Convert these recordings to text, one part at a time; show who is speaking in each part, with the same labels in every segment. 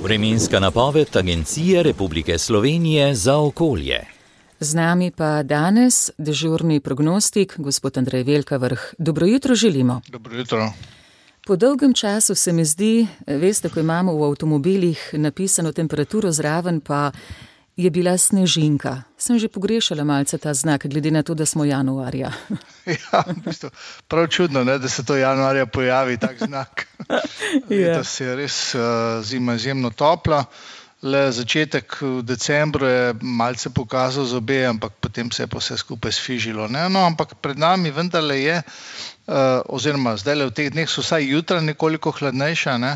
Speaker 1: Vremenska napoved Agencije Republike Slovenije za okolje.
Speaker 2: Z nami pa danes dežurni prognostik, gospod Andrej Velkavrh. Dobro jutro želimo.
Speaker 3: Dobro jutro.
Speaker 2: Po dolgem času se mi zdi, veste, ko imamo v avtomobilih napisano temperaturo zraven, pa je bila snežinka. Sem že pogrešala malce ta znak, glede na to, da smo januarja.
Speaker 3: Ja, v bistvu, prav čudno, ne, da se to januarja pojavi, tak znak. Letos je res zima izjemno topla. Le začetek v decembru je malce pokazal zobe, ampak potem se je pa vse skupaj sfižilo. Ne? No, ampak pred nami vendarle je, oziroma zdajle v teh dneh so vsaj jutra nekoliko hladnejša, ne?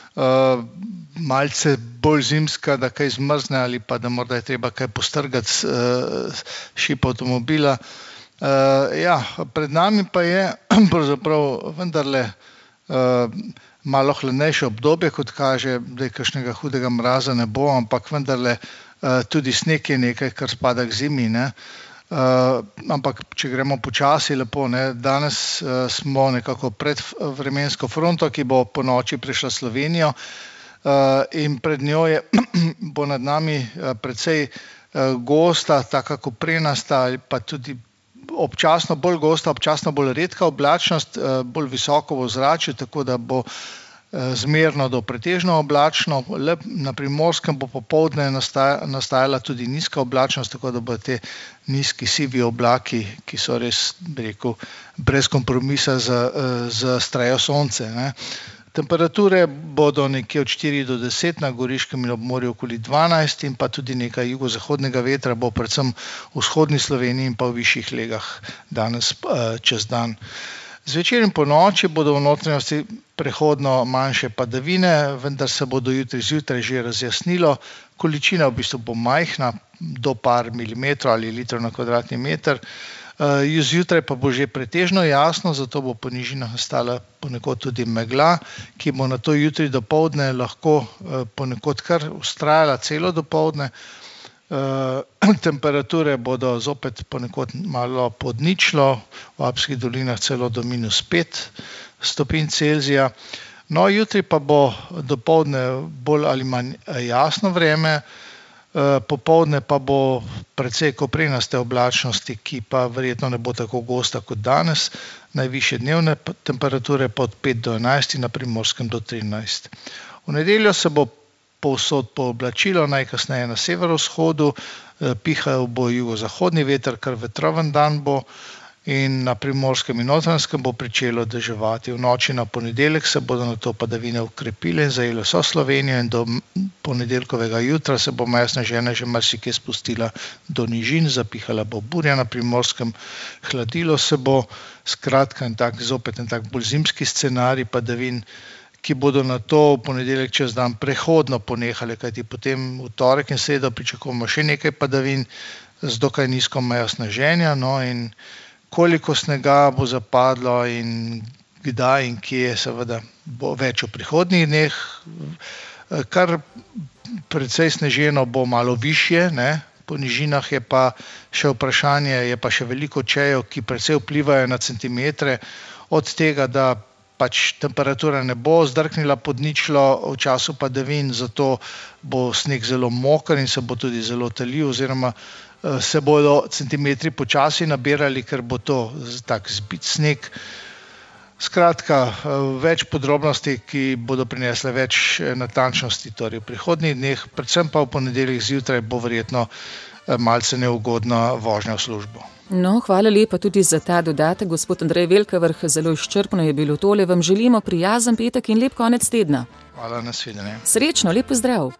Speaker 3: Malce bolj zimska, da kaj zmrzne ali pa da morda je treba kaj postrgati šip avtomobila. Ja, pred nami pa je pravzaprav vendarle malo hladnejše obdobje, kot kaže, da je kakšnega hudega mraza ne bo, ampak vendarle tudi sneg je nekaj, kar spada k zimi, ne. Ampak če gremo počasi lepo, ne, danes smo nekako pred vremensko fronto, ki bo po noči prišla Slovenijo, in pred njo bo nad nami precej gosta, taka koprenasta ali pa tudi občasno bolj gosta, občasno bolj redka oblačnost, bolj visoko v ozračju, tako da bo zmerno do pretežno oblačno. Le na Primorskem bo popoldne nastajala tudi nizka oblačnost, tako da bo te nizki sivi oblaki, ki so res, bi rekel, brez kompromisa zastrajo sonce, ne. Temperature bodo nekje od 4 do 10, na Goriškem in ob morju okoli 12 in pa tudi nekaj jugozahodnega vetra bo predvsem v vzhodni Sloveniji in pa v višjih legah danes čez dan. Zvečer in ponoči bodo v notranjosti prehodno manjše padavine, vendar se bo do jutri zjutraj že razjasnilo. Količina v bistvu bo majhna, do par milimetrov ali litrov na kvadratni meter. Zjutraj pa bo že pretežno jasno, zato bo po nižinah nastala ponekod tudi megla, ki bo nato jutri dopoldne lahko ponekod kar vztrajala celo dopoldne. Temperature bodo zopet ponekod malo pod ničlo, v Alpskih dolinah celo do -5 stopinj Celzija. No, jutri pa bo dopoldne bolj ali manj jasno vreme, popoldne pa bo precej koprenaste oblačnosti, ki pa verjetno ne bo tako gosta kot danes. Najvišje dnevne temperature pa od 5 do 11, na Primorskem do 13. V nedeljo se bo povsod pooblačilo, najkasneje na severovzhodu, pihal bo jugozahodni veter, kar vetroven dan bo, in na Primorskem in Notranjskem bo pričelo deževati. V noči na ponedeljek se bodo nato padavine okrepile in zajele vso Slovenijo in do ponedeljkovega jutra se bo meja sneženja že marsikje spustila do nižin, zapihala bo burja na Primorskem, hladilo se bo, skratka zopet en tak bolj zimski scenarij padavin, ki bodo nato v ponedeljek čez dan prehodno ponehale, kajti potem v torek in sredo pričakujemo še nekaj padavin z dokaj nizko mejo sneženja, no, in koliko snega bo zapadlo in kdaj in kje, seveda bo več v prihodnjih dneh. Kar precej sneženo bo malo višje, ne, po nižinah je pa še vprašanje, je pa še veliko čejev, ki precej vplivajo na centimetre, od tega, da pač temperatura ne bo zdrknila pod ničlo v času padavin, zato bo sneg zelo moker in se bo tudi zelo talil, oziroma se bodo centimetri počasi nabirali, ker bo to tak zbit sneg. Skratka, več podrobnosti, ki bodo prinesle več natančnosti, torej v prihodnjih dneh, predvsem pa v ponedeljek zjutraj bo verjetno malce neugodna vožnja v službo.
Speaker 2: No, hvala lepa tudi za ta dodatek, gospod Andrej Velkavrh, zelo izčrpno je bilo tole. Vam želimo prijazen petek in lep konec tedna.
Speaker 3: Hvala, nasvidenje.
Speaker 2: Srečno, lep pozdrav.